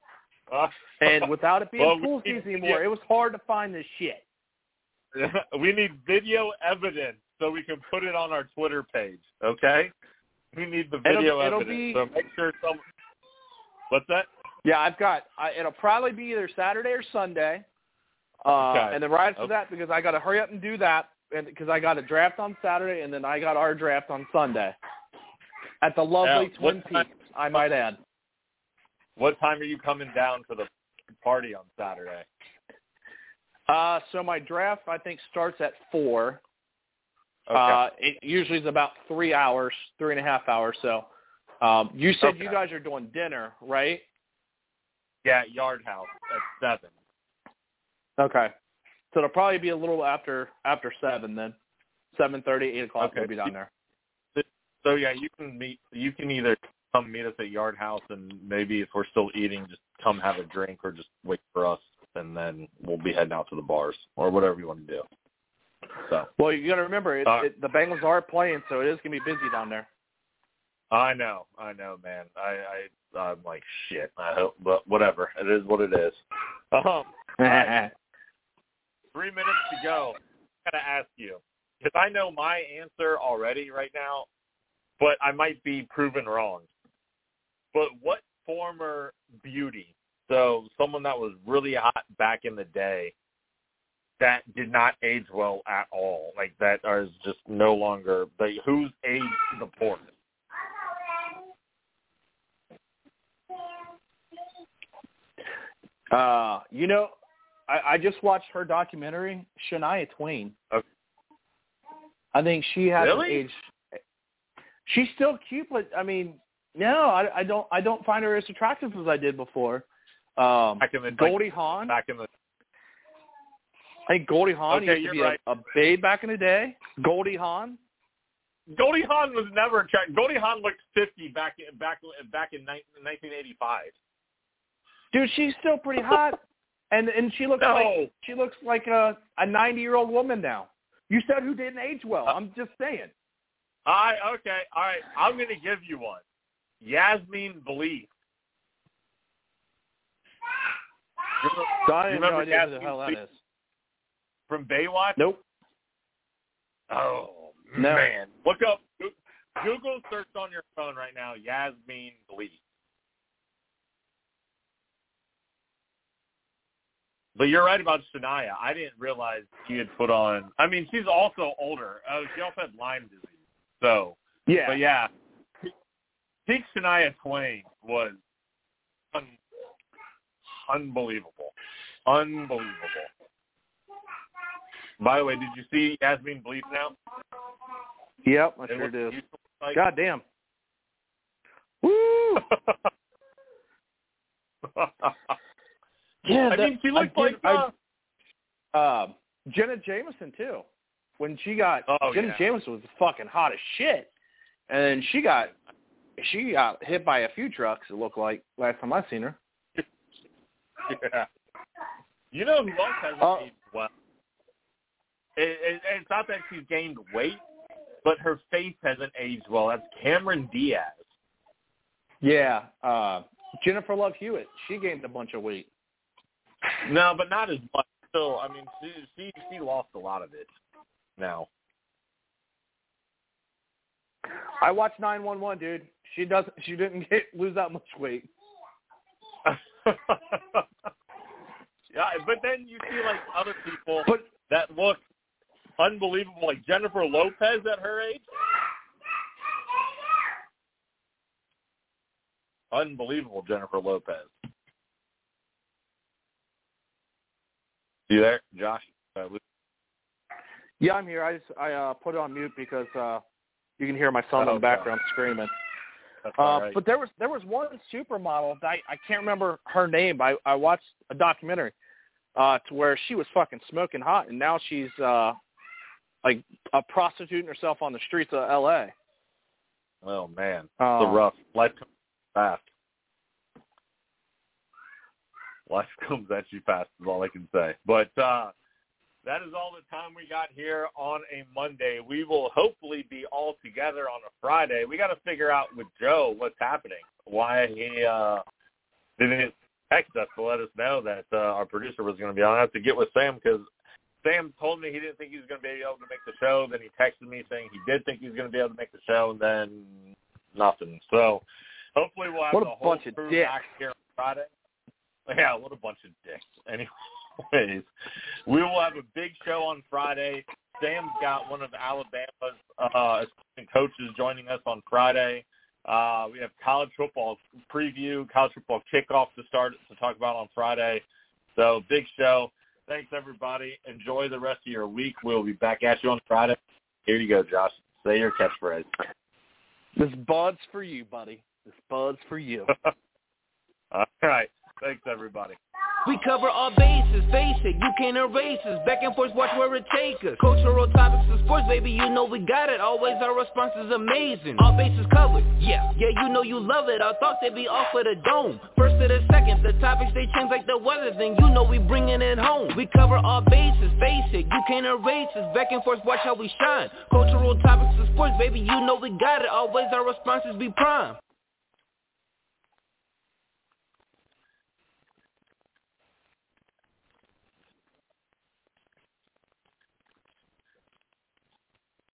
And without it being pool we need season anymore, it was hard to find this shit. We need video evidence so we can put it on our Twitter page, okay? We need the video evidence. So make sure What's that? Yeah, I've got it'll probably be either Saturday or Sunday. Okay. And then right after that, because I got to hurry up and do that, and because I got a draft on Saturday, and then I got our draft on Sunday at the lovely Twin Peaks, I might add. What time are you coming down to the party on Saturday? So my draft, I think, starts at 4. Okay. It usually is about 3 hours, 3.5 hours. So you said you guys are doing dinner, right? Yeah, Yard House at 7. Okay. So it'll probably be a little after 7 then. 7:30, 8 o'clock we'll be down there. So yeah, you can either come meet us at Yard House, and maybe if we're still eating, just come have a drink or just wait for us, and then we'll be heading out to the bars or whatever you want to do. So. Well, you got to remember, the Bengals are playing, so it is going to be busy down there. I know, man. I'm like, shit. I hope, but whatever. It is what it is. Right. 3 minutes to go. I gotta ask you, because I know my answer already right now, but I might be proven wrong. But what former beauty, so someone that was really hot back in the day, that did not age well at all, like that is just no longer, who's aged the poorest? I just watched her documentary, Shania Twain. Okay. I think she hasn't Really? aged. She's still cute, but I mean, no, I don't find her as attractive as I did before. Goldie Hawn. Back in the. I think Goldie Hawn Okay, used to be right. a babe back in the day. Goldie Hawn. Goldie Hawn was never attractive. Goldie Hawn looked 50 back in 1985. Dude, she's still pretty hot, and she looks like a 90-year-old woman now. You said who didn't age well. I'm just saying. Okay, all right. I'm going to give you one. Yasmin Bleeth. I have no idea who the hell that is. From Baywatch? Nope. Oh, no. Man. Look up, Google search on your phone right now, Yasmin Bleeth. But you're right about Shania. I didn't realize she had put on. I mean, she's also older. She also had Lyme disease. So, yeah. But yeah, peak Shania Twain was unbelievable. Unbelievable. By the way, did you see Yasmin Bleeth now? Yep, I sure did. Like... God damn. Woo! Yeah, I mean, she looks like Jenna Jameson too. When she got Jenna Jameson was fucking hot as shit, and then she got hit by a few trucks. It looked like last time I seen her. Yeah. You know who else hasn't aged well? It's not that she's gained weight, but her face hasn't aged well. That's Cameron Diaz. Yeah, Jennifer Love Hewitt. She gained a bunch of weight. No, but not as much. Still, I mean, she lost a lot of it now. I watched 911, dude. She didn't lose that much weight. Yeah, but then you see like other people that look unbelievable, like Jennifer Lopez at her age. Unbelievable, Jennifer Lopez. You there, Josh? Yeah, I'm here. I put it on mute because you can hear my son in the background screaming. That's all right. But there was one supermodel that I can't remember her name. I watched a documentary to where she was fucking smoking hot, and now she's like prostituting herself on the streets of L.A. Oh man, it's a rough life comes fast. Life comes at you fast is all I can say. But that is all the time we got here on a Monday. We will hopefully be all together on a Friday. We got to figure out with Joe what's happening, why he didn't text us to let us know that our producer was going to be on. I have to get with Sam because Sam told me he didn't think he was going to be able to make the show. Then he texted me saying he did think he was going to be able to make the show, and then nothing. So hopefully we'll have the whole crew back here on Friday. Yeah, what a bunch of dicks. Anyways, we will have a big show on Friday. Sam's got one of Alabama's assistant coaches joining us on Friday. We have college football preview, college football kickoff to talk about on Friday. So big show. Thanks, everybody. Enjoy the rest of your week. We'll be back at you on Friday. Here you go, Josh. Say your catchphrase. This bud's for you, buddy. This bud's for you. All right. Thanks, everybody. We cover all bases, face it, you can't erase us. Back and forth, watch where it take us. Cultural topics of sports, baby, you know we got it. Always our response is amazing. All bases covered, yeah, you know you love it. I thought they'd be off of the dome. First to the second, the topics they change like the weather. Then you know we bringing it home. We cover all bases, face it, you can't erase us. Back and forth, watch how we shine. Cultural topics of sports, baby, you know we got it. Always our responses be prime.